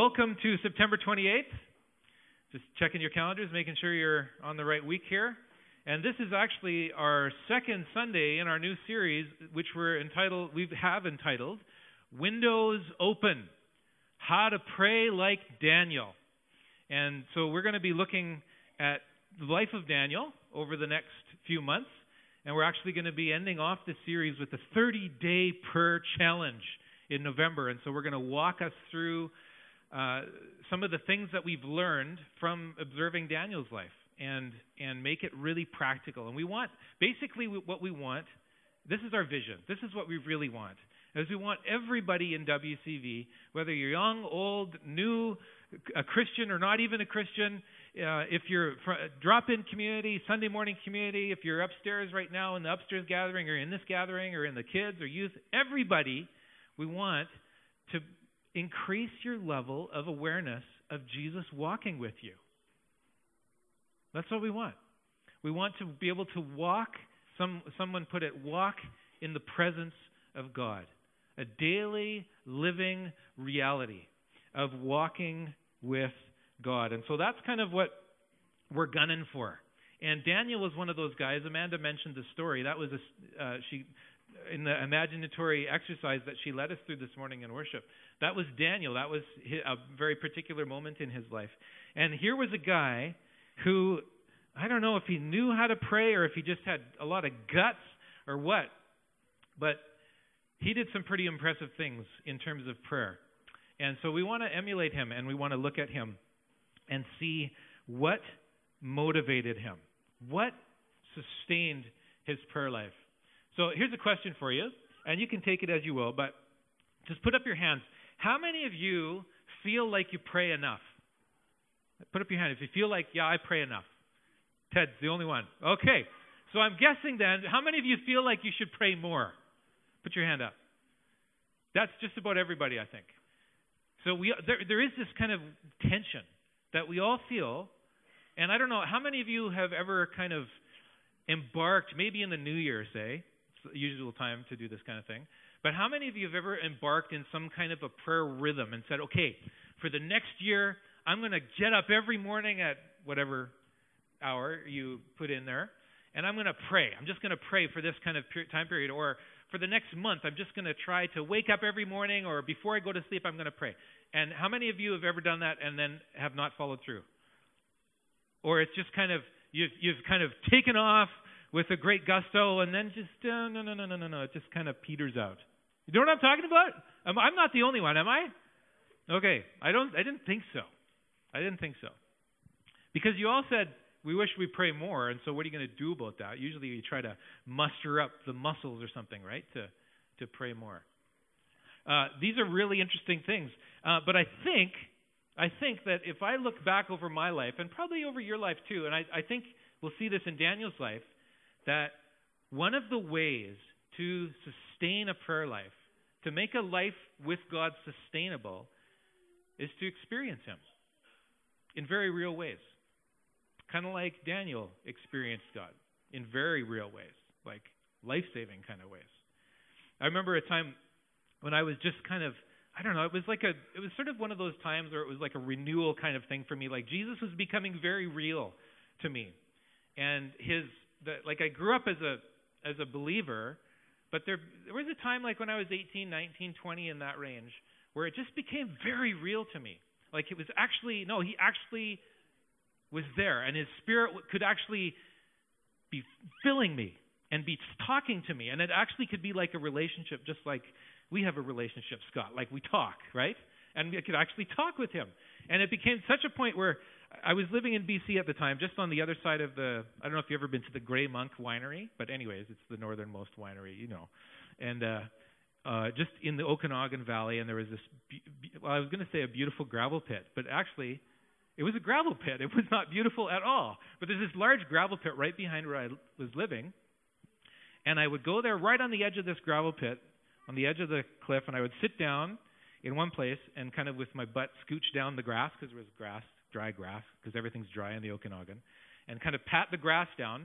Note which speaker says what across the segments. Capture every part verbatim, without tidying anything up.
Speaker 1: welcome to September twenty-eighth. Just checking your calendars, making sure you're on the right week here. And this is actually our second Sunday in our new series, which we're entitled, we have entitled, Windows Open, How to Pray Like Daniel. And so we're going to be looking at the life of Daniel over the next few months. And we're actually going to be ending off the series with a thirty-day prayer challenge in November. And so we're going to walk us through uh, some of the things that we've learned from observing Daniel's life and and make it really practical. And we want, basically what we want, this is our vision. This is what we really want. Is we want everybody in W C V, whether you're young, old, new, a Christian or not even a Christian, uh, if you're fr- drop-in community, Sunday morning community, if you're upstairs right now in the upstairs gathering or in this gathering or in the kids or youth, everybody, we want to increase your level of awareness of Jesus walking with you. That's what we want. We want to be able to walk, some someone put it, walk in the presence of God. A daily living reality of walking with God. And so that's kind of what we're gunning for. And Daniel was one of those guys. Amanda mentioned the story. That was a, uh, she in the imaginatory exercise that she led us through this morning in worship. That was Daniel. That was a very particular moment in his life. And here was a guy who, I don't know if he knew how to pray or if he just had a lot of guts or what, but he did some pretty impressive things in terms of prayer. And so we want to emulate him, and we want to look at him and see what motivated him, what sustained his prayer life. So here's a question for you, and you can take it as you will, but just put up your hands. How many of you feel like you pray enough? Put up your hand if you feel like, yeah, I pray enough. Ted's the only one. Okay. So I'm guessing then, how many of you feel like you should pray more? Put your hand up. That's just about everybody, I think. So we there there is this kind of tension that we all feel, and I don't know, how many of you have ever kind of embarked, maybe in the new year, say, it's the usual time to do this kind of thing, but how many of you have ever embarked in some kind of a prayer rhythm and said, okay, for the next year, I'm going to get up every morning at whatever hour you put in there, and I'm going to pray. I'm just going to pray for this kind of time period, or for the next month, I'm just going to try to wake up every morning, or before I go to sleep, I'm going to pray. And how many of you have ever done that and then have not followed through? Or it's just kind of, you've, you've kind of taken off with a great gusto, and then just, uh, no, no, no, no, no, no, it just kind of peters out. You know what I'm talking about? I'm, I'm not the only one, am I? Okay, I don't. I didn't think so. I didn't think so. Because you all said, we wish we pray more, and so what are you going to do about that? Usually you try to muster up the muscles or something, right, to to pray more. Uh, these are really interesting things. Uh, but I think I think that if I look back over my life, and probably over your life too, and I, I think we'll see this in Daniel's life, that one of the ways to sustain a prayer life, to make a life with God sustainable, is to experience Him in very real ways. Kind of like Daniel experienced God in very real ways, like life-saving kind of ways. I remember a time when I was just kind of, I don't know, it was like a, it was sort of one of those times where it was like a renewal kind of thing for me. Like Jesus was becoming very real to me, and his, the, like I grew up as a as a believer, but there there was a time like when I was eighteen, nineteen, twenty in that range where it just became very real to me. Like it was actually, no, he actually was there, and his spirit could actually be filling me and be talking to me, and it actually could be like a relationship, just like we have a relationship, Scott, like we talk, right? And I could actually talk with him. And it became such a point where I was living in B C at the time, just on the other side of the, I don't know if you've ever been to the Grey Monk Winery, but anyways, it's the northernmost winery, you know. And uh, uh, just in the Okanagan Valley, and there was this, be- be- well, I was going to say a beautiful gravel pit, but actually it was a gravel pit. It was not beautiful at all. But there's this large gravel pit right behind where I was living, and I would go there right on the edge of this gravel pit, on the edge of the cliff, and I would sit down in one place and kind of with my butt scooch down the grass, because there was grass, dry grass, because everything's dry in the Okanagan, and kind of pat the grass down,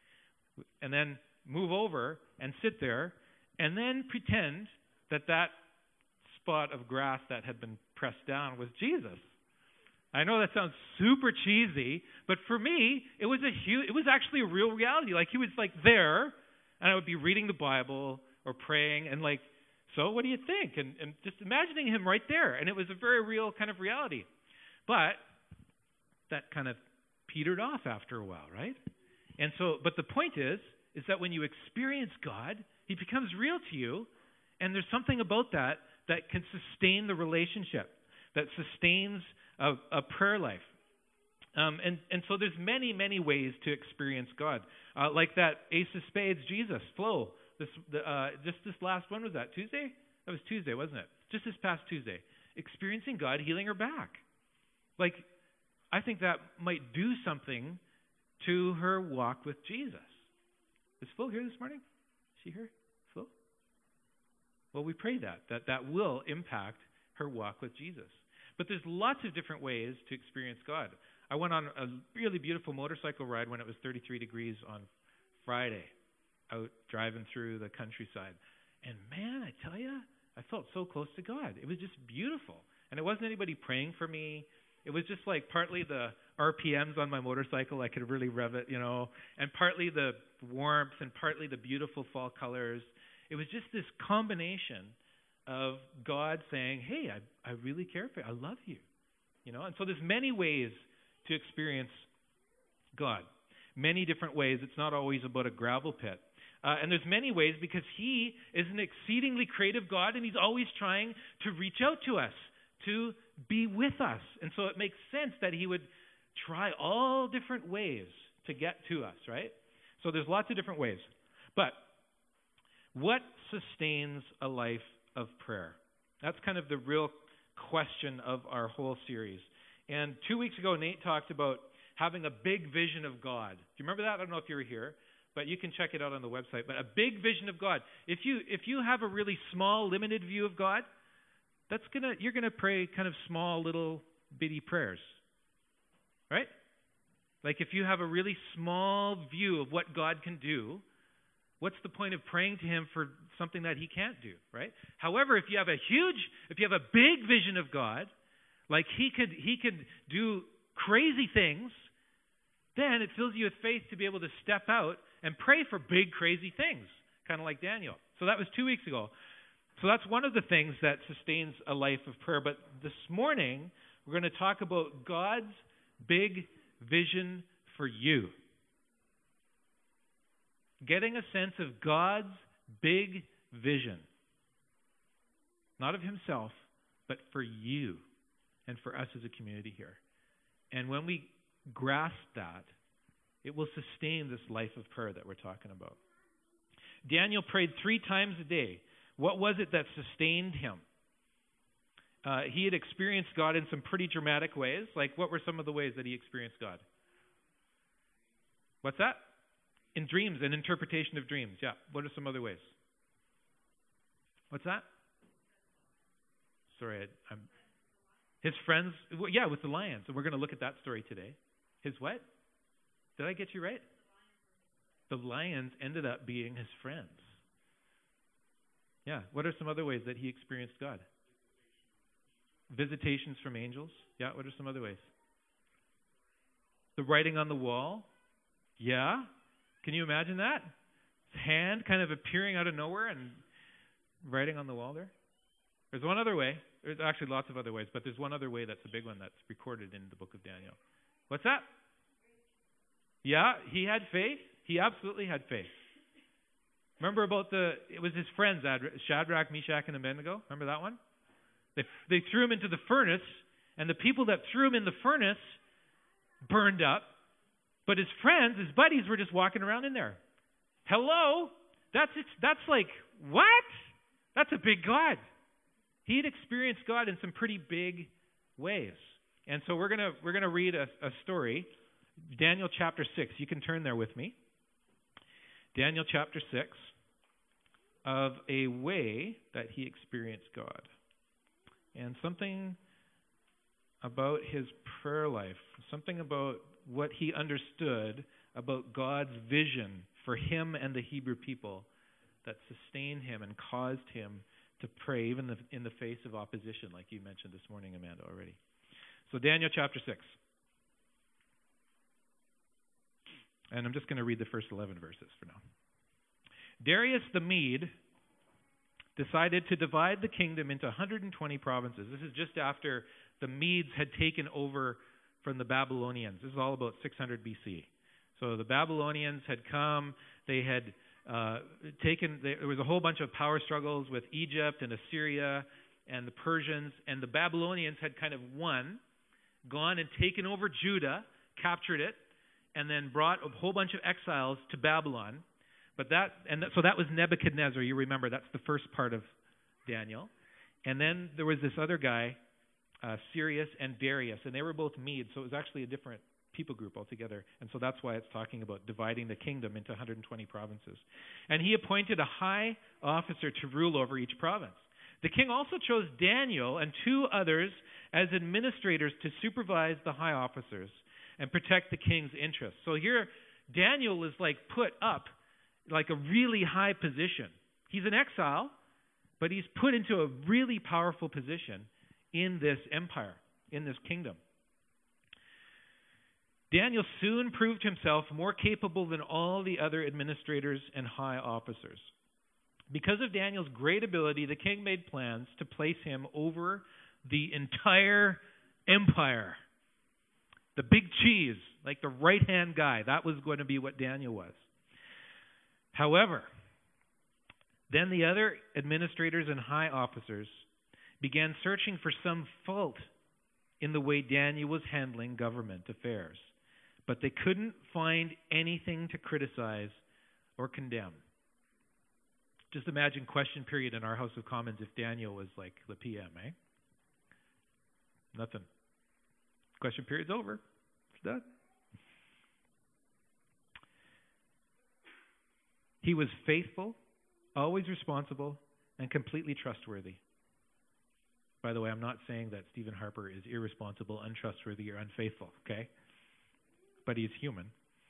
Speaker 1: and then move over and sit there, and then pretend that that spot of grass that had been pressed down was Jesus. I know that sounds super cheesy, but for me, it was a huge, it was actually a real reality. Like he was like there, and I would be reading the Bible or praying, and like, so what do you think? And, and just imagining him right there, and it was a very real kind of reality. But that kind of petered off after a while, right? And so, but the point is, is that when you experience God, he becomes real to you, and there's something about that that can sustain the relationship, that sustains a, a prayer life. Um, and, and so there's many, many ways to experience God. Uh, like that Ace of Spades, Jesus, Flo. This, the, uh, just this last one, was that Tuesday? That was Tuesday, wasn't it? Just this past Tuesday. Experiencing God healing her back. Like, I think that might do something to her walk with Jesus. Is Flo here this morning? Is she here? Flo? Well, we pray that, that that will impact her walk with Jesus. But there's lots of different ways to experience God. I went on a really beautiful motorcycle ride when it was thirty-three degrees on Friday, out driving through the countryside. And man, I tell you, I felt so close to God. It was just beautiful. And it wasn't anybody praying for me. It was just like partly the R P Ms on my motorcycle, I could really rev it, you know, and partly the warmth and partly the beautiful fall colors. It was just this combination of God saying, hey, I, I really care for you. I love you. You know, and so there's many ways to experience God. Many different ways. It's not always about a gravel pit. Uh, and there's many ways because he is an exceedingly creative God, and he's always trying to reach out to us, to be with us. And so it makes sense that he would try all different ways to get to us, right? So there's lots of different ways. But what sustains a life of prayer? That's kind of the real question of our whole series. And two weeks ago, Nate talked about having a big vision of God. Do you remember that? I don't know if you were here, but you can check it out on the website. But a big vision of God. If you if you have a really small, limited view of God, that's gonna you're gonna pray kind of small, little, bitty prayers, right? Like if you have a really small view of what God can do, what's the point of praying to him for something that he can't do, right? However, if you have a huge, if you have a big vision of God, like he could he could do crazy things, then it fills you with faith to be able to step out and pray for big, crazy things, kind of like Daniel. So that was two weeks ago. So that's one of the things that sustains a life of prayer. But this morning, we're going to talk about God's big vision for you. Getting a sense of God's big vision. Not of himself, but for you and for us as a community here. And when we grasp that, it will sustain this life of prayer that we're talking about. Daniel prayed three times a day. What was it that sustained him? Uh, he had experienced God in some pretty dramatic ways. Like, what were some of the ways that he experienced God? What's that? In dreams, an interpretation of dreams. Yeah. What are some other ways? What's that? Sorry, I, I'm... His friends, well, yeah, with the lions. And we're going to look at that story today. His what? Did I get you right? The lions ended up being his friends. Yeah. What are some other ways that he experienced God? Visitations from angels. Yeah. What are some other ways? The writing on the wall. Yeah. Can you imagine that? His hand kind of appearing out of nowhere and writing on the wall there. There's one other way. There's actually lots of other ways, but there's one other way that's a big one that's recorded in the book of Daniel. What's that? Yeah, he had faith. He absolutely had faith. Remember about the, it was his friends, Shadrach, Meshach, and Abednego? Remember that one? They, they threw him into the furnace, and the people that threw him in the furnace burned up, but his friends, his buddies, were just walking around in there. Hello? That's, it's, that's like, what? That's a big God. He had experienced God in some pretty big ways. And so we're going to we're going to read a, a story, Daniel chapter six. You can turn there with me. Daniel chapter six, of a way that he experienced God. And something about his prayer life, something about what he understood about God's vision for him and the Hebrew people that sustained him and caused him to pray, even the, in the face of opposition, like you mentioned this morning, Amanda, already. So Daniel chapter six. And I'm just going to read the first eleven verses for now. Darius the Mede decided to divide the kingdom into one hundred twenty provinces. This is just after the Medes had taken over from the Babylonians. This is all about six hundred B C. So the Babylonians had come, they had uh, taken, there was a whole bunch of power struggles with Egypt and Assyria and the Persians, and the Babylonians had kind of won, gone and taken over Judah, captured it, and then brought a whole bunch of exiles to Babylon. But that, and that, so that was Nebuchadnezzar. You remember, that's the first part of Daniel. And then there was this other guy, uh, Cyrus and Darius, and they were both Medes, so it was actually a different people group altogether. And so that's why it's talking about dividing the kingdom into one hundred twenty provinces. And he appointed a high officer to rule over each province. The king also chose Daniel and two others as administrators to supervise the high officers and protect the king's interests. So here, Daniel is like put up like a really high position. He's an exile, but he's put into a really powerful position in this empire, in this kingdom. Daniel soon proved himself more capable than all the other administrators and high officers. Because of Daniel's great ability, the king made plans to place him over the entire empire. The big cheese, like the right-hand guy. That was going to be what Daniel was. However, then the other administrators and high officers began searching for some fault in the way Daniel was handling government affairs. But they couldn't find anything to criticize or condemn. Just imagine question period in our House of Commons if Daniel was like the P M, eh? Nothing. Question period's over. It's done. He was faithful, always responsible, and completely trustworthy. By the way, I'm not saying that Stephen Harper is irresponsible, untrustworthy, or unfaithful, okay? But he's human.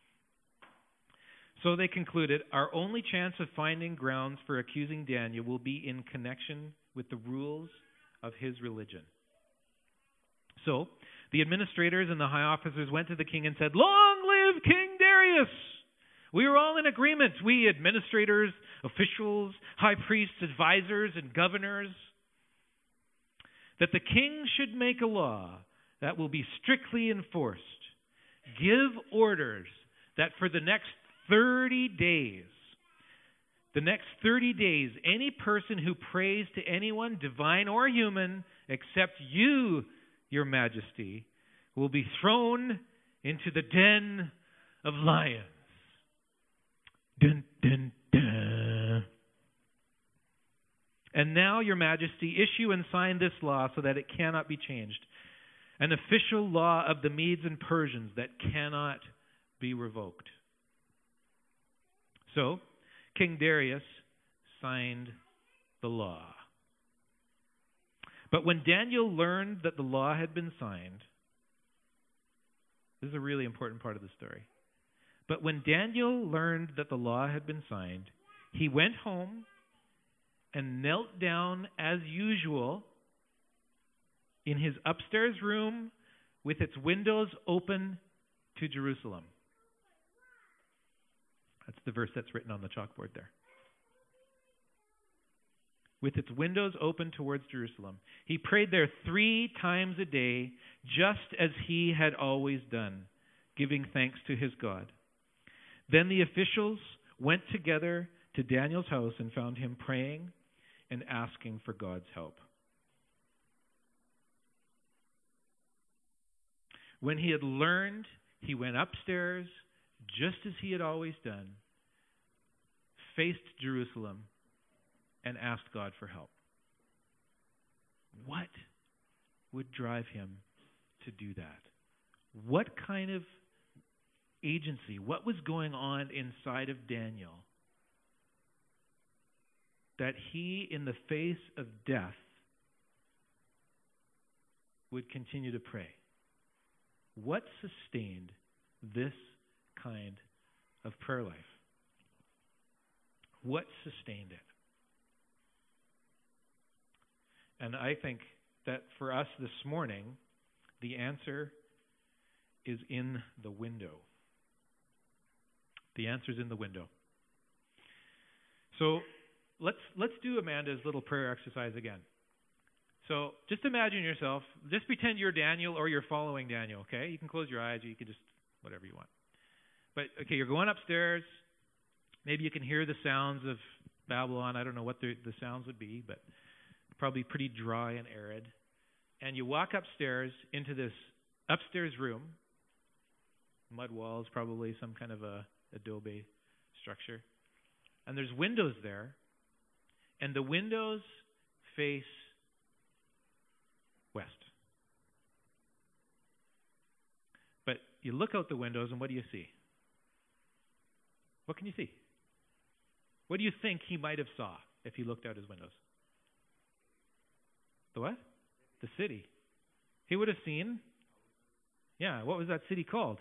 Speaker 1: So they concluded, our only chance of finding grounds for accusing Daniel will be in connection with the rules of his religion. So the administrators and the high officers went to the king and said, long live King Darius! We are all in agreement, we administrators, officials, high priests, advisors, and governors, that the king should make a law that will be strictly enforced. Give orders that for the next thirty days, the next thirty days, any person who prays to anyone, divine or human, except you, your majesty, will be thrown into the den of lions. Dun, dun, dun. And now, your majesty, issue and sign this law so that it cannot be changed. An official law of the Medes and Persians that cannot be revoked. So, King Darius signed the law. But when Daniel learned that the law had been signed, this is a really important part of the story. But when Daniel learned that the law had been signed, he went home and knelt down as usual in his upstairs room with its windows open to Jerusalem. That's the verse that's written on the chalkboard there. With its windows open towards Jerusalem. He prayed there three times a day, just as he had always done, giving thanks to his God. Then the officials went together to Daniel's house and found him praying and asking for God's help. When he had learned, he went upstairs, just as he had always done, faced Jerusalem, and asked God for help. What would drive him to do that? What kind of agency, what was going on inside of Daniel that he, in the face of death, would continue to pray? What sustained this kind of prayer life? What sustained it? And I think that for us this morning, the answer is in the window. The answer is in the window. So let's let's do Amanda's little prayer exercise again. So just imagine yourself, just pretend you're Daniel or you're following Daniel, okay? You can close your eyes or you can just, whatever you want. But, okay, you're going upstairs. Maybe you can hear the sounds of Babylon. I don't know what the, the sounds would be, but probably pretty dry and arid. And you walk upstairs into this upstairs room, mud walls, probably some kind of a adobe structure. And there's windows there, and the windows face west. But you look out the windows, and what do you see? What can you see? What do you think he might have saw if he looked out his windows? The what? The city. He would have seen, yeah, what was that city called?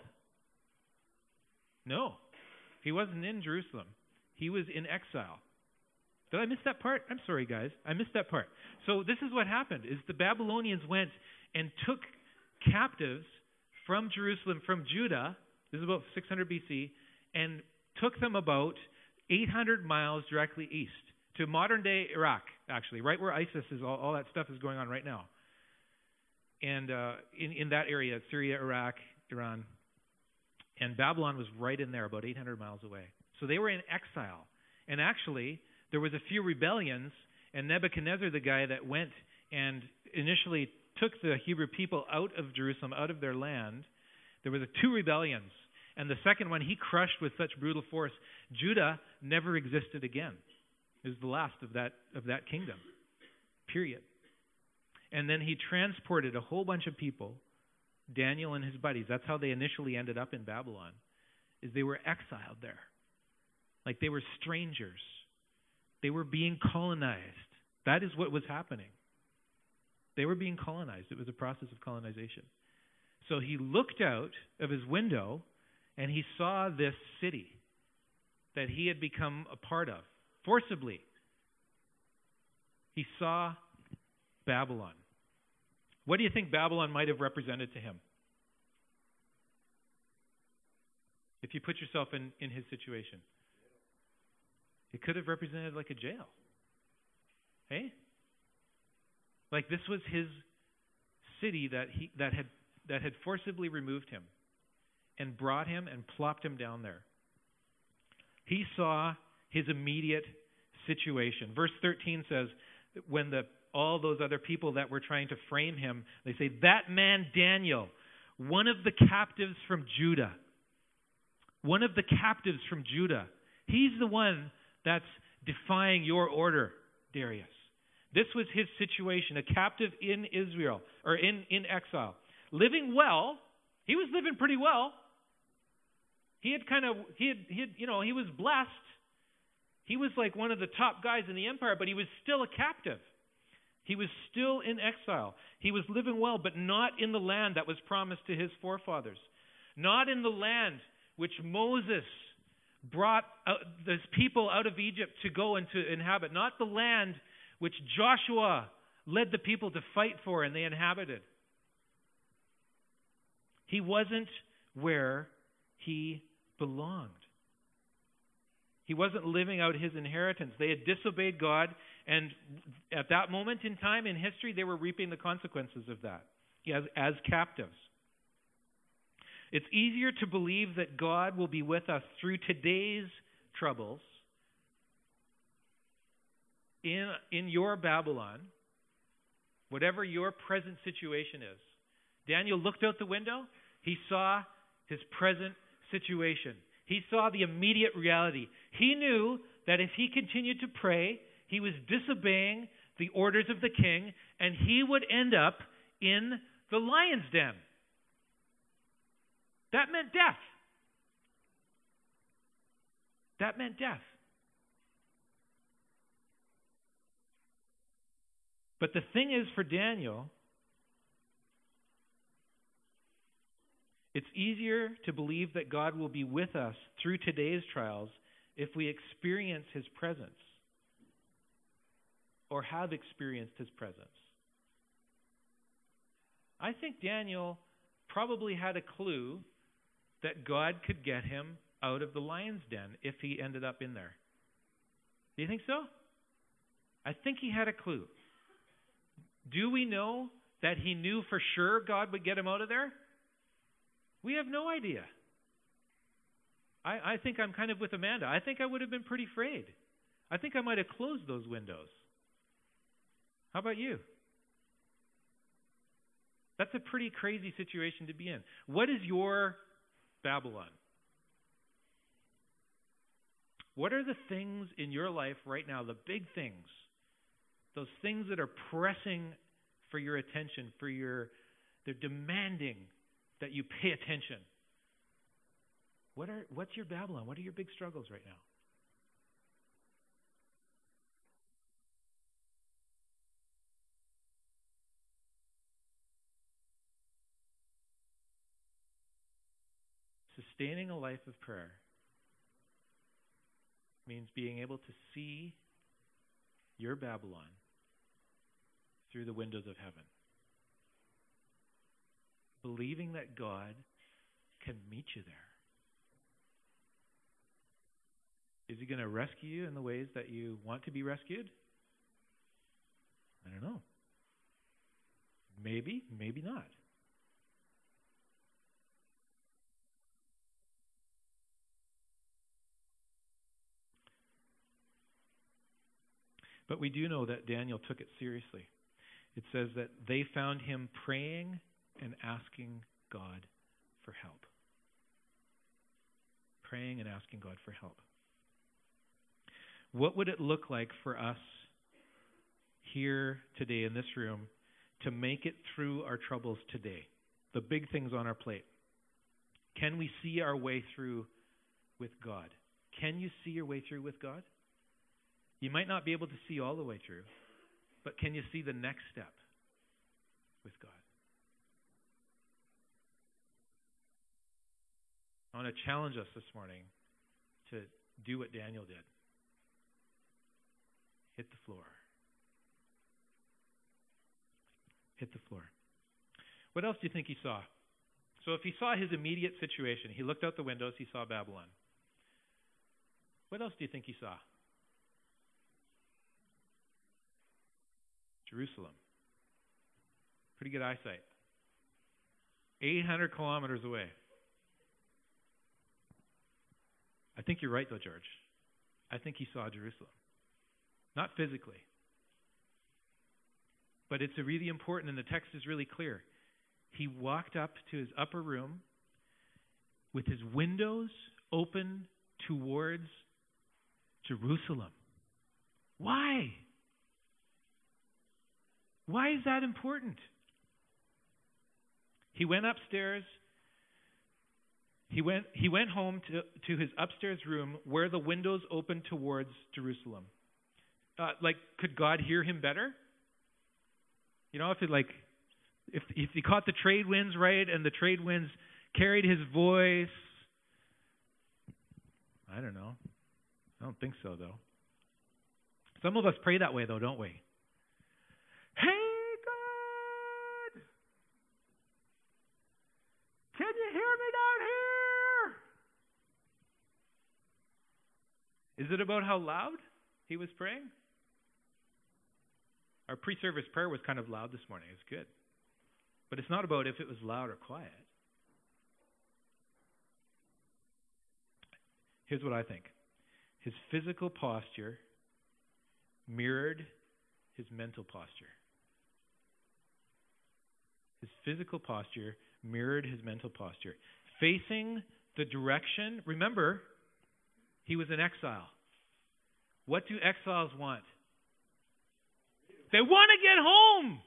Speaker 1: No, he wasn't in Jerusalem. He was in exile. Did I miss that part? I'm sorry, guys. I missed that part. So this is what happened, is the Babylonians went and took captives from Jerusalem, from Judah, this is about six hundred B C, and took them about eight hundred miles directly east to modern-day Iraq, actually, right where ISIS is, all, all that stuff is going on right now. And uh, in, in that area, Syria, Iraq, Iran. And Babylon was right in there, about eight hundred miles away. So they were in exile. And actually, there was a few rebellions, and Nebuchadnezzar, the guy that went and initially took the Hebrew people out of Jerusalem, out of their land, there was a two rebellions. And the second one he crushed with such brutal force, Judah never existed again. It was the last of that of that kingdom, period. And then he transported a whole bunch of people, Daniel and his buddies. That's how they initially ended up in Babylon, is they were exiled there. Like they were strangers. They were being colonized. That is what was happening. They were being colonized. It was a process of colonization. So he looked out of his window and he saw this city that he had become a part of, forcibly. He saw Babylon. What do you think Babylon might have represented to him? If you put yourself in, in his situation. It could have represented like a jail. Hey? Like this was his city that he that had that had forcibly removed him and brought him and plopped him down there. He saw his immediate situation. Verse thirteen says, when the all those other people that were trying to frame him, they say, that man Daniel, one of the captives from Judah, one of the captives from Judah, he's the one that's defying your order, Darius. This was his situation, a captive in Israel, or in, in exile. Living well, he was living pretty well. He had kind of, he had, he had, you know, he was blessed. He was like one of the top guys in the empire, but he was still a captive. He was still in exile. He was living well, but not in the land that was promised to his forefathers. Not in the land which Moses brought out, those people out of Egypt to go and to inhabit. Not the land which Joshua led the people to fight for and they inhabited. He wasn't where he belonged. He wasn't living out his inheritance. They had disobeyed God, and at that moment in time in history, they were reaping the consequences of that as, as captives. It's easier to believe that God will be with us through today's troubles in, in your Babylon, whatever your present situation is. Daniel looked out the window. He saw his present situation. He saw the immediate reality. He knew that if he continued to pray, he was disobeying the orders of the king, and he would end up in the lion's den. That meant death. That meant death. But the thing is, for Daniel, it's easier to believe that God will be with us through today's trials if we experience his presence or have experienced his presence. I think Daniel probably had a clue that God could get him out of the lion's den if he ended up in there. Do you think so? I think he had a clue. Do we know that he knew for sure God would get him out of there? We have no idea. I, I think I'm kind of with Amanda. I think I would have been pretty afraid. I think I might have closed those windows. How about you? That's a pretty crazy situation to be in. What is your Babylon? What are the things in your life right now, the big things, those things that are pressing for your attention, for your, they're demanding that you pay attention? What are, what's your Babylon? What are your big struggles right now? Sustaining a life of prayer means being able to see your Babylon through the windows of heaven. Believing that God can meet you there. Is he going to rescue you in the ways that you want to be rescued? I don't know. Maybe, maybe not. But we do know that Daniel took it seriously. It says that they found him praying and asking God for help. Praying and asking God for help. What would it look like for us here today in this room to make it through our troubles today? The big things on our plate. Can we see our way through with God? Can you see your way through with God? You might not be able to see all the way through, but can you see the next step with God? I want to challenge us this morning to do what Daniel did. Hit the floor. Hit the floor. What else do you think he saw? So if he saw his immediate situation, he looked out the windows, he saw Babylon. What else do you think he saw? Jerusalem. Pretty good eyesight. eight hundred kilometers away. I think you're right, though, George. I think he saw Jerusalem. Not physically. But it's really important, and the text is really clear. He walked up to his upper room with his windows open towards Jerusalem. Why? Why is that important? He went upstairs. He went, he went home to, to his upstairs room where the windows opened towards Jerusalem. Uh, like, could God hear him better? You know, if it like, if if he caught the trade winds right and the trade winds carried his voice. I don't know. I don't think so, though. Some of us pray that way, though, don't we? Hey, God! Can you hear me down here? Is it about how loud he was praying? Our pre-service prayer was kind of loud this morning. It's good. But it's not about if it was loud or quiet. Here's what I think. His physical posture mirrored his mental posture. His physical posture mirrored his mental posture. Facing the direction, remember, he was in exile. What do exiles want? They want to get home.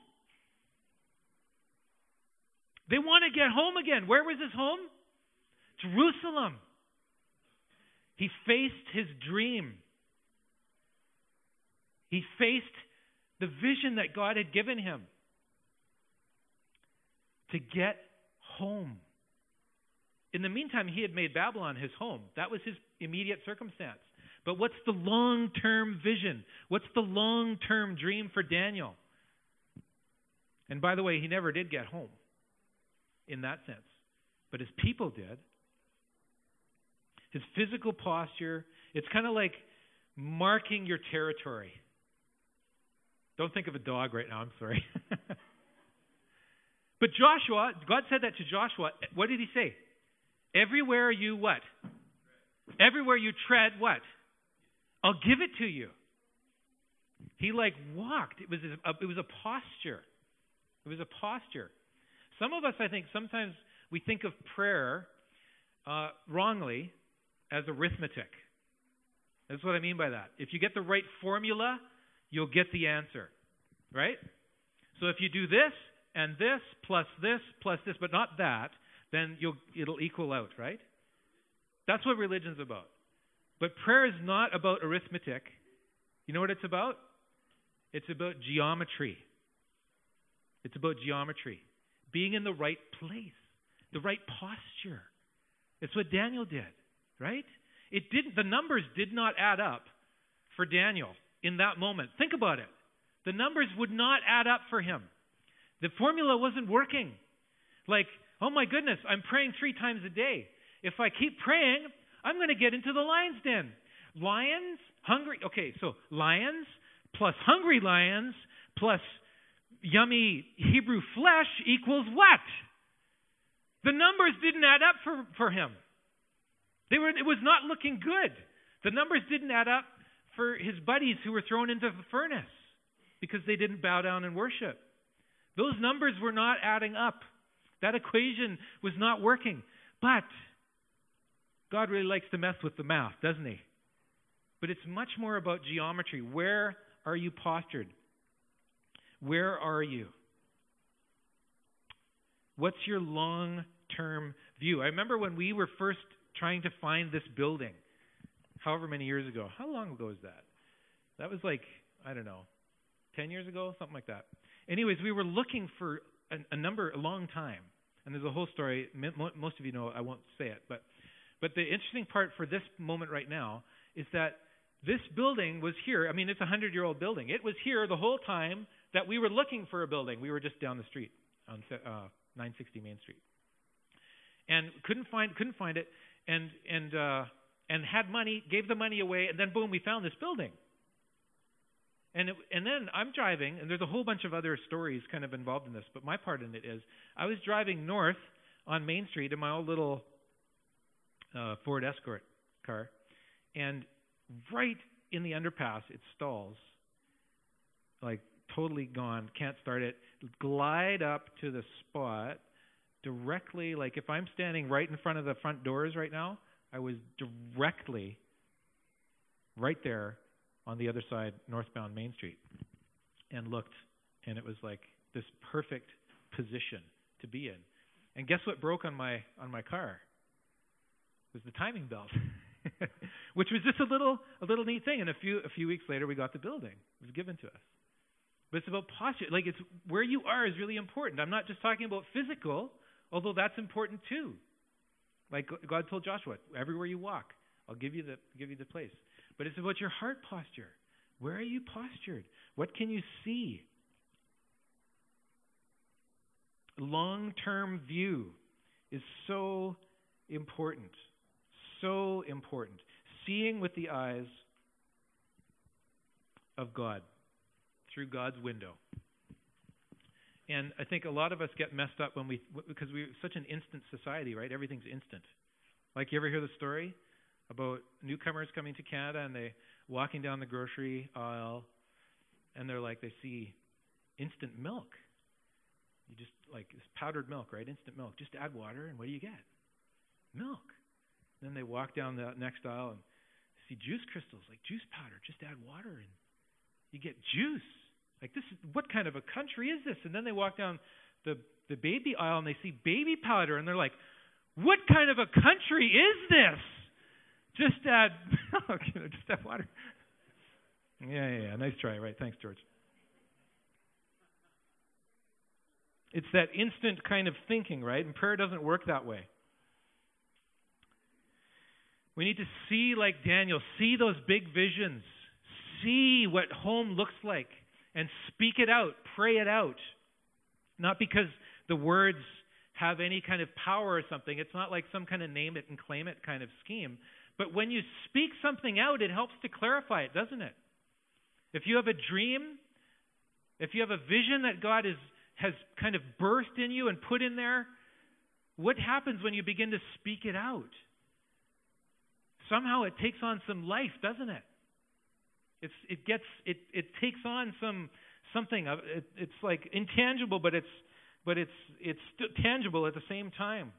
Speaker 1: They want to get home again. Where was his home? Jerusalem. He faced his dream. He faced the vision that God had given him to get home. In the meantime, he had made Babylon his home. That was his immediate circumstance. But what's the long-term vision? What's the long-term dream for Daniel? And by the way, he never did get home. in that sense, but his people did. His physical posture, it's kind of like marking your territory. Don't think of a dog right now, I'm sorry. But Joshua, God said that to Joshua. What did he say? Everywhere you what? Everywhere you tread what? I'll give it to you. He like walked. It was a, it was a posture. It was a posture. Some of us, I think, sometimes we think of prayer uh, wrongly as arithmetic. That's what I mean by that. If you get the right formula, you'll get the answer, right? So if you do this and this plus this plus this, but not that, then you'll it'll equal out, right? That's what religion's about. But prayer is not about arithmetic. You know what it's about? It's about geometry. It's about geometry. Being in the right place, the right posture. It's what Daniel did, right? It didn't. The numbers did not add up for Daniel in that moment. Think about it. The numbers would not add up for him. The formula wasn't working. Like, oh my goodness, I'm praying three times a day. If I keep praying, I'm going to get into the lion's den. Lions, hungry. Okay, so lions plus hungry lions plus yummy Hebrew flesh equals what? The numbers didn't add up for, for him. They were. It was not looking good. The numbers didn't add up for his buddies who were thrown into the furnace because they didn't bow down and worship. Those numbers were not adding up. That equation was not working. But God really likes to mess with the math, doesn't he? But it's much more about geometry. Where are you postured? Where are you? What's your long-term view? I remember when we were first trying to find this building, however many years ago. How long ago was that? That was like, I don't know, ten years ago, something like that. Anyways, we were looking for a, a number, a long time. And there's a whole story. Most of you know, I won't say it. But, but the interesting part for this moment right now is that this building was here. I mean, it's a hundred-year-old building. It was here the whole time that we were looking for a building. We were just down the street on uh, nine sixty Main Street, and couldn't find couldn't find it, and and uh, and had money, gave the money away, and then boom, we found this building. And it, and then I'm driving, and there's a whole bunch of other stories kind of involved in this, but my part in it is I was driving north on Main Street in my old little uh, Ford Escort car, and right in the underpass, it stalls, like totally gone, can't start it, glide up to the spot directly, like if I'm standing right in front of the front doors right now, I was directly right there on the other side, northbound Main Street, and looked, and it was like this perfect position to be in. And guess what broke on my on my car? It was the timing belt, which was just a little a little neat thing. And a few a few weeks later, we got the building. It was given to us. But it's about posture. Like, it's where you are is really important. I'm not just talking about physical, although that's important too. Like God told Joshua, everywhere you walk, I'll give you the give you the place. But it's about your heart posture. Where are you postured? What can you see? Long-term view is so important. So important. Seeing with the eyes of God, through God's window. And I think a lot of us get messed up when we, because we're such an instant society, right? Everything's instant. Like, you ever hear the story about newcomers coming to Canada and they walking down the grocery aisle and they're like, they see instant milk. You just, like, it's powdered milk, right? Instant milk. Just add water and what do you get? Milk. Then they walk down the next aisle and see juice crystals, like juice powder. Just add water and you get juice. Like, this is, what kind of a country is this? And then they walk down the, the baby aisle and they see baby powder and they're like, what kind of a country is this? Just add milk, you know, just add water. Yeah, yeah, yeah. Nice try, right? Thanks, George. It's that instant kind of thinking, right? And prayer doesn't work that way. We need to see like Daniel, see those big visions, see what home looks like, and speak it out, pray it out. Not because the words have any kind of power or something. It's not like some kind of name it and claim it kind of scheme. But when you speak something out, it helps to clarify it, doesn't it? If you have a dream, if you have a vision that God is, has kind of birthed in you and put in there, what happens when you begin to speak it out? Somehow it takes on some life, doesn't it? It's it gets it it takes on some something. It, it's like intangible, but it's but it's it's tangible at the same time.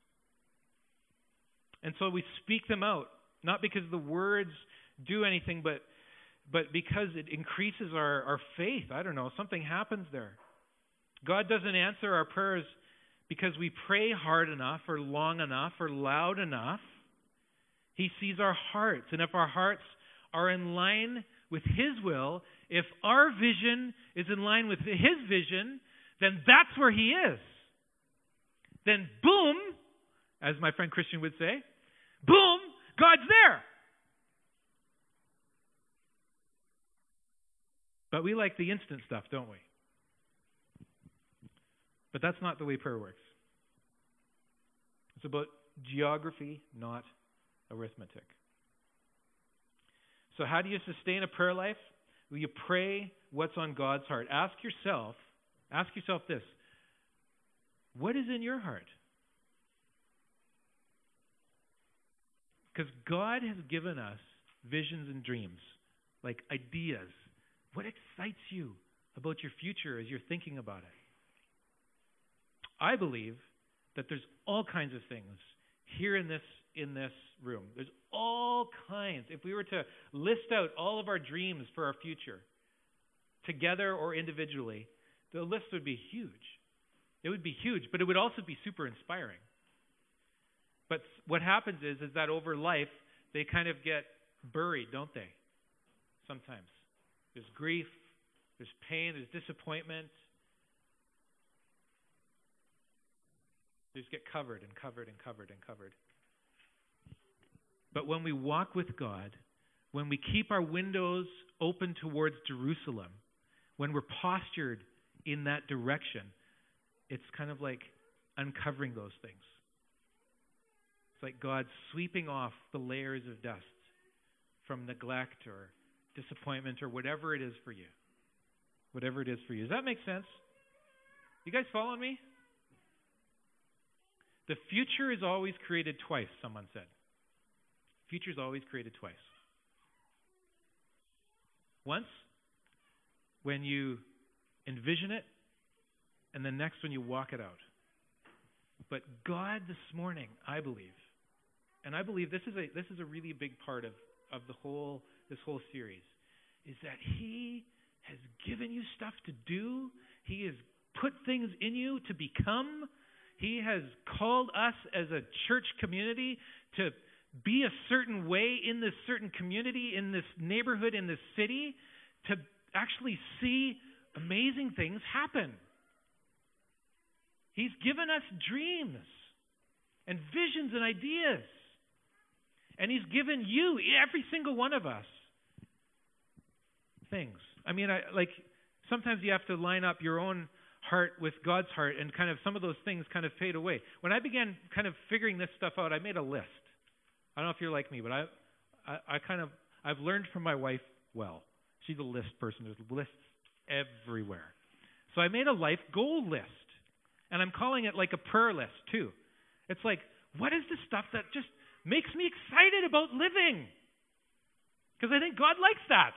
Speaker 1: And so we speak them out, not because the words do anything, but but because it increases our, our faith. I don't know, something happens there. God doesn't answer our prayers because we pray hard enough or long enough or loud enough. He sees our hearts. And if our hearts are in line with His will, if our vision is in line with His vision, then that's where He is. Then boom, as my friend Christian would say, boom, God's there. But we like the instant stuff, don't we? But that's not the way prayer works. It's about geography, not arithmetic. So how do you sustain a prayer life? Well, you pray what's on God's heart. Ask yourself, ask yourself this. What is in your heart? Because God has given us visions and dreams, like ideas. What excites you about your future as you're thinking about it? I believe that there's all kinds of things here in this in this room. There's all kinds. If we were to list out all of our dreams for our future, together or individually, the list would be huge. It would be huge, but it would also be super inspiring. But what happens is, is that over life, they kind of get buried, don't they? Sometimes. There's grief, there's pain, there's disappointment. They just get covered and covered and covered and covered. But when we walk with God, when we keep our windows open towards Jerusalem, when we're postured in that direction, it's kind of like uncovering those things. It's like God sweeping off the layers of dust from neglect or disappointment or whatever it is for you. Whatever it is for you. Does that make sense? You guys following me? The future is always created twice, someone said. Future is always created twice. Once, when you envision it, and then next when you walk it out. But God this morning, I believe, and I believe this is a this is a really big part of, of the whole this whole series, is that He has given you stuff to do. He has put things in you to become. He has called us as a church community to be a certain way in this certain community, in this neighborhood, in this city, to actually see amazing things happen. He's given us dreams and visions and ideas. And He's given you, every single one of us, things. I mean, I, like, sometimes you have to line up your own heart with God's heart, and kind of some of those things kind of fade away. When I began kind of figuring this stuff out, I made a list. I don't know if you're like me, but I, I, I kind of, I've learned from my wife well. She's a list person. There's lists everywhere. So I made a life goal list, and I'm calling it like a prayer list too. It's like, what is the stuff that just makes me excited about living? Because I think God likes that.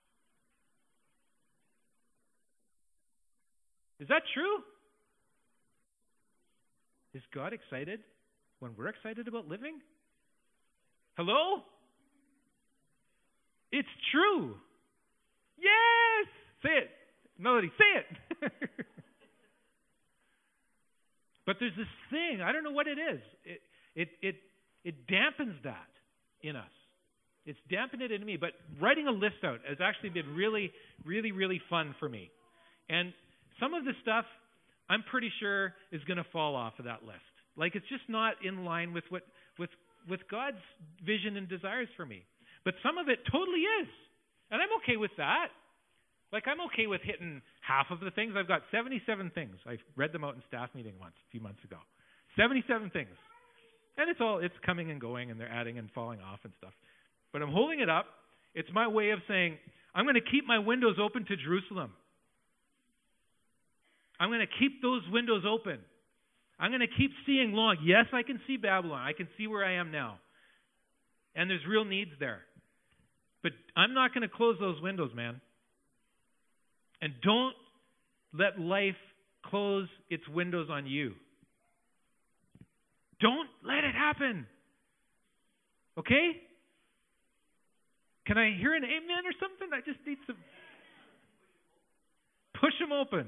Speaker 1: Is that true? Is God excited when we're excited about living? Hello? It's true. Yes! Say it. Melody, say it. But there's this thing, I don't know what it is. It, it, it, it dampens that in us. It's dampened it in me. But writing a list out has actually been really, really, really fun for me. And some of the stuff, I'm pretty sure, is going to fall off of that list. Like, it's just not in line with what with with God's vision and desires for me. But some of it totally is. And I'm okay with that. Like, I'm okay with hitting half of the things. I've got seventy-seven things. I read them out in staff meeting once, a few months ago. seventy-seven things. And it's all, it's coming and going, and they're adding and falling off and stuff. But I'm holding it up. It's my way of saying, I'm going to keep my windows open to Jerusalem. I'm going to keep those windows open. I'm going to keep seeing long. Yes, I can see Babylon. I can see where I am now. And there's real needs there. But I'm not going to close those windows, man. And don't let life close its windows on you. Don't let it happen. Okay? Can I hear an amen or something? I just need some. Push them open.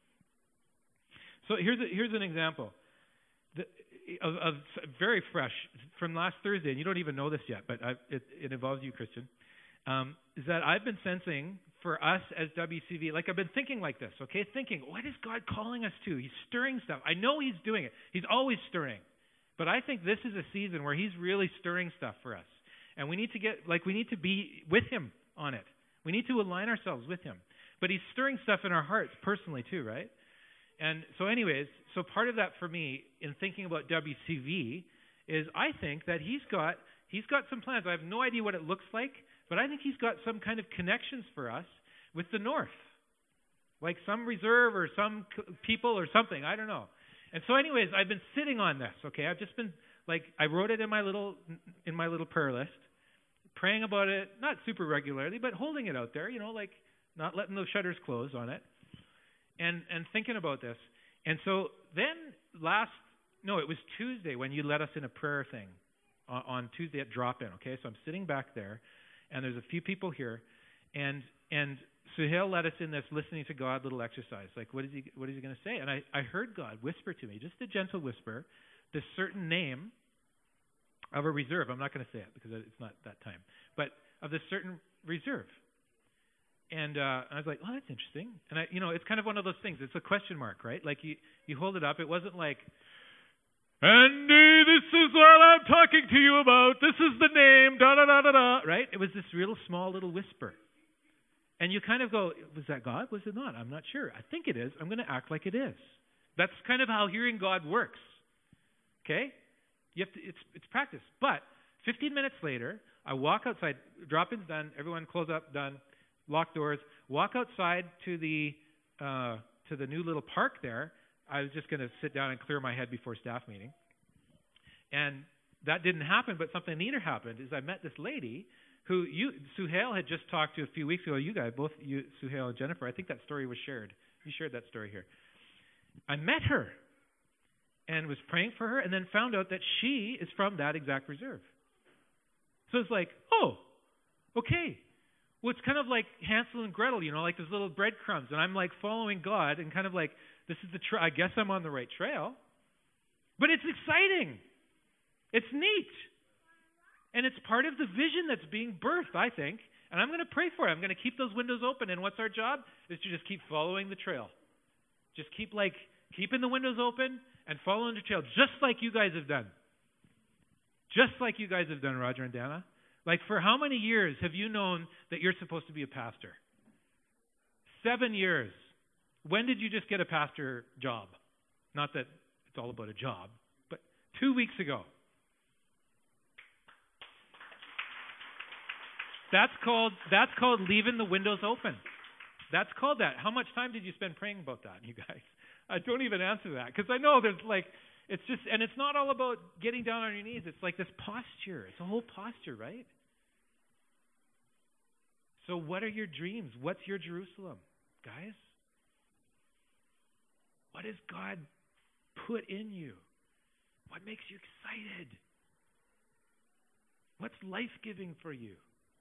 Speaker 1: So here's a, here's an example the, of, of very fresh from last Thursday, and you don't even know this yet, but I, it, it involves you, Christian. Um, is that I've been sensing for us as W C V, like I've been thinking like this, okay? Thinking, what is God calling us to? He's stirring stuff. I know He's doing it. He's always stirring. But I think this is a season where He's really stirring stuff for us. And we need to get, like, we need to be with Him on it. We need to align ourselves with Him. But He's stirring stuff in our hearts personally too, right? And so anyways, so part of that for me in thinking about W C V is I think that He's got, He's got some plans. I have no idea what it looks like, but I think He's got some kind of connections for us with the North. Like some reserve or some people or something. I don't know. And so anyways, I've been sitting on this, okay? I've just been, like, I wrote it in my little in my little prayer list, praying about it, not super regularly, but holding it out there, you know, like not letting those shutters close on it, and and thinking about this. And so then last, no, it was Tuesday when you led us in a prayer thing on, on Tuesday at Drop-In, okay? So I'm sitting back there, and there's a few people here, and and Suhail led us in this listening to God little exercise. Like, what is he what is he going to say? And I, I heard God whisper to me, just a gentle whisper, this certain name of a reserve. I'm not going to say it because it's not that time. But of this certain reserve. And uh, I was like, oh, that's interesting. And, I, you know, it's kind of one of those things. It's a question mark, right? Like, you, you hold it up. It wasn't like, Andy, this is what I'm talking to you about. This is the name, da-da-da-da-da, right? It was this real small little whisper. And you kind of go, was that God? Was it not? I'm not sure. I think it is. I'm going to act like it is. That's kind of how hearing God works. Okay? You have to, it's it's practice. But fifteen minutes later, I walk outside. Drop-in's done. Everyone close up, done. Lock doors. Walk outside to the uh, to the new little park there. I was just going to sit down and clear my head before staff meeting. And that didn't happen, but something neater happened is I met this lady who you, Suhail had just talked to a few weeks ago. You guys, both you, Suhail and Jennifer, I think that story was shared. You shared that story here. I met her and was praying for her and then found out that she is from that exact reserve. So it's like, oh, okay. Well, it's kind of like Hansel and Gretel, you know, like those little breadcrumbs. And I'm like following God and kind of like, this is the, tra- I guess I'm on the right trail. But it's exciting. It's neat. And it's part of the vision that's being birthed, I think. And I'm going to pray for it. I'm going to keep those windows open. And what's our job? Is to just keep following the trail. Just keep like keeping the windows open and following the trail, just like you guys have done. Just like you guys have done, Roger and Dana. Like, for how many years have you known that you're supposed to be a pastor? Seven years. When did you just get a pastor job? Not that it's all about a job, but two weeks ago. That's called that's called leaving the windows open. That's called that. How much time did you spend praying about that, you guys? I don't even answer that because I know there's like, it's just, and it's not all about getting down on your knees. It's like this posture. It's a whole posture, right? So what are your dreams? What's your Jerusalem, guys? What has God put in you? What makes you excited? What's life-giving for you?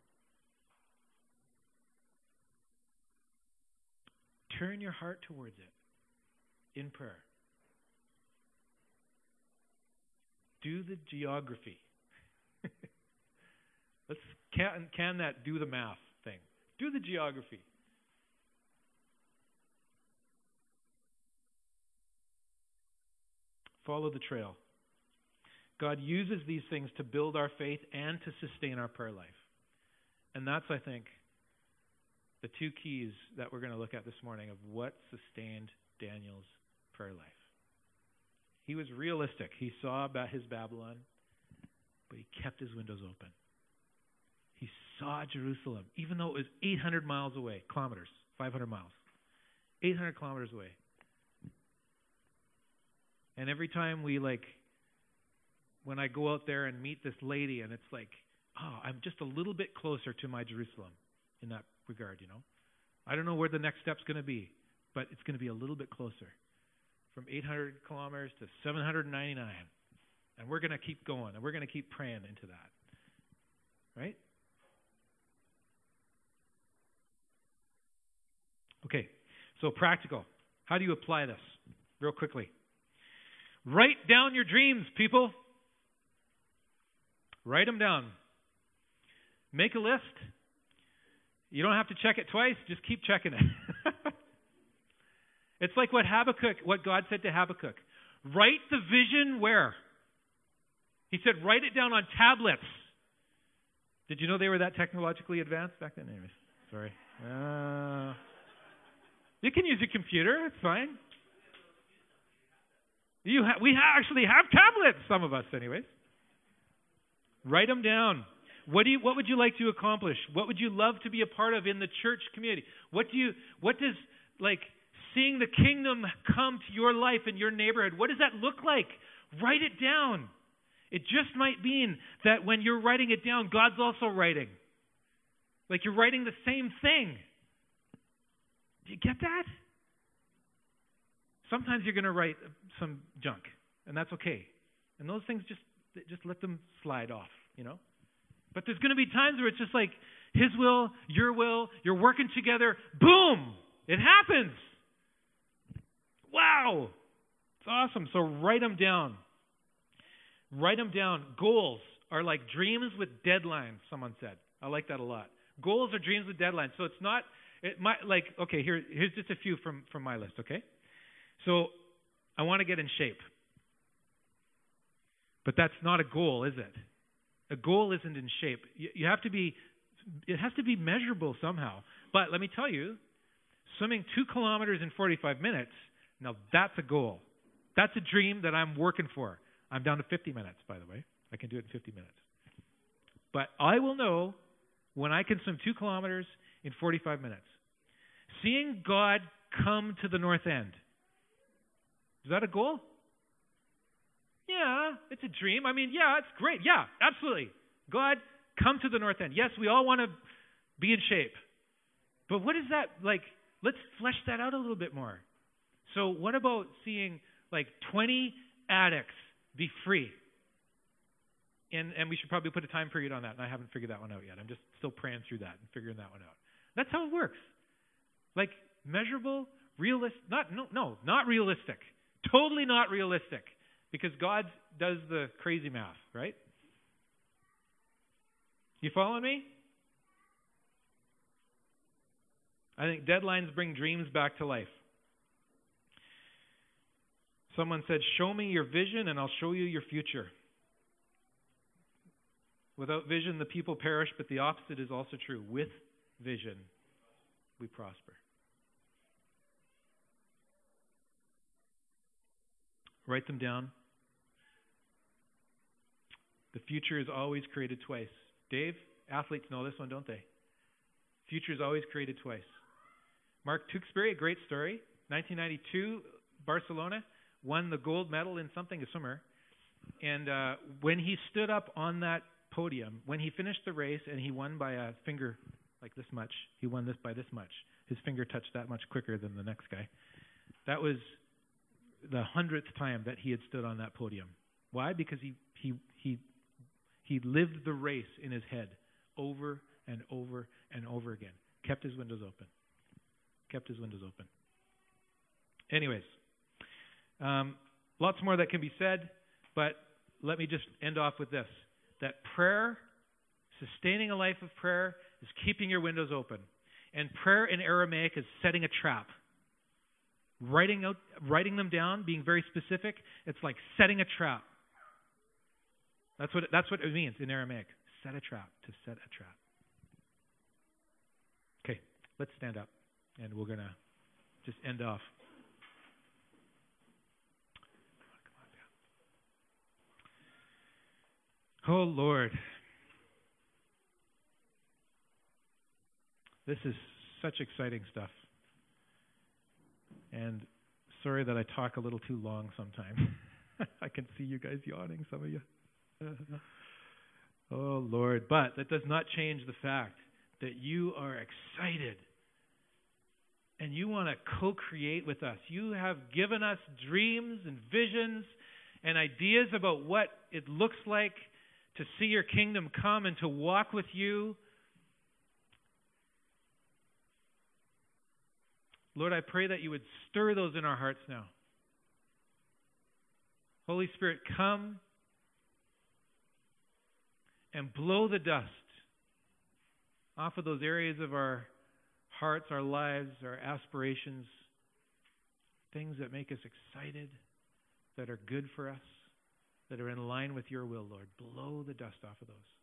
Speaker 1: Turn your heart towards it in prayer. Do the geography. Let's can, can that do the math thing. Do the geography. Follow the trail. God uses these things to build our faith and to sustain our prayer life. And that's, I think, the two keys that we're going to look at this morning of what sustained Daniel's prayer life. He was realistic. He saw about his Babylon, but he kept his windows open. He saw Jerusalem, even though it was eight hundred miles away, kilometers, five hundred miles, eight hundred kilometers away. And every time we like, when I go out there and meet this lady, and it's like, oh, I'm just a little bit closer to my Jerusalem in that regard, you know. I don't know where the next step's going to be, but it's going to be a little bit closer. From eight hundred kilometers to seven hundred ninety-nine. And we're going to keep going, and we're going to keep praying into that. Right? Okay, so practical. How do you apply this? Real quickly. Write down your dreams, people. Write them down. Make a list. You don't have to check it twice. Just keep checking it. It's like what Habakkuk, what God said to Habakkuk. Write the vision where? He said, write it down on tablets. Did you know they were that technologically advanced back then? Anyways, sorry. Uh, you can use a computer. It's fine. You ha- we ha- actually have tablets, some of us anyways. Write them down. What do you? What would you like to accomplish? What would you love to be a part of in the church community? What do you? What does like seeing the kingdom come to your life and your neighborhood? What does that look like? Write it down. It just might mean that when you're writing it down, God's also writing. Like you're writing the same thing. Do you get that? Sometimes you're going to write some junk, and that's okay. And those things just just let them slide off, you know. But there's going to be times where it's just like His will, your will, you're working together. Boom! It happens. Wow! It's awesome. So write them down. Write them down. Goals are like dreams with deadlines, someone said. I like that a lot. Goals are dreams with deadlines. So it's not, it might, like, okay, here, here's just a few from, from my list, okay? So I want to get in shape. But that's not a goal, is it? A goal isn't in shape. You, you have to be, it has to be measurable somehow. But let me tell you, swimming two kilometers in forty-five minutes, now that's a goal. That's a dream that I'm working for. I'm down to fifty minutes, by the way. I can do it in fifty minutes. But I will know when I can swim two kilometers in forty-five minutes. Seeing God come to the north end. Is that a goal? Yeah, it's a dream. I mean, yeah, it's great. Yeah, absolutely. God, come to the north end. Yes, we all want to be in shape. But what is that like? Let's flesh that out a little bit more. So what about seeing like twenty addicts be free? And and we should probably put a time period on that. And I haven't figured that one out yet. I'm just still praying through that and figuring that one out. That's how it works. Like measurable, realistic, not no no, not realistic. Totally not realistic. Because God does the crazy math, right? You following me? I think deadlines bring dreams back to life. Someone said, show me your vision and I'll show you your future. Without vision, the people perish, but the opposite is also true. With vision, we prosper. Write them down. The future is always created twice. Dave, athletes know this one, don't they? Future is always created twice. Mark Tewksbury, a great story. nineteen ninety-two, Barcelona, won the gold medal in something, a swimmer. And uh, when he stood up on that podium, when he finished the race and he won by a finger like this much, he won this by this much. His finger touched that much quicker than the next guy. That was the hundredth time that he had stood on that podium. Why? Because he he he he lived the race in his head over and over and over again. Kept his windows open. Kept his windows open. Anyways, um, lots more that can be said, but let me just end off with this. That prayer, sustaining a life of prayer, is keeping your windows open. And prayer in Aramaic is setting a trap. Writing out, writing them down, being very specific, it's like setting a trap. That's what, that's what it means in Aramaic. Set a trap, to set a trap. Okay, let's stand up, and we're going to just end off. Come on down. Oh, Lord. This is such exciting stuff. And sorry that I talk a little too long sometimes. I can see you guys yawning, some of you. Oh, Lord. But that does not change the fact that you are excited and you want to co-create with us. You have given us dreams and visions and ideas about what it looks like to see your kingdom come and to walk with you. Lord, I pray that you would stir those in our hearts now. Holy Spirit, come and blow the dust off of those areas of our hearts, our lives, our aspirations, things that make us excited, that are good for us, that are in line with your will, Lord. Blow the dust off of those.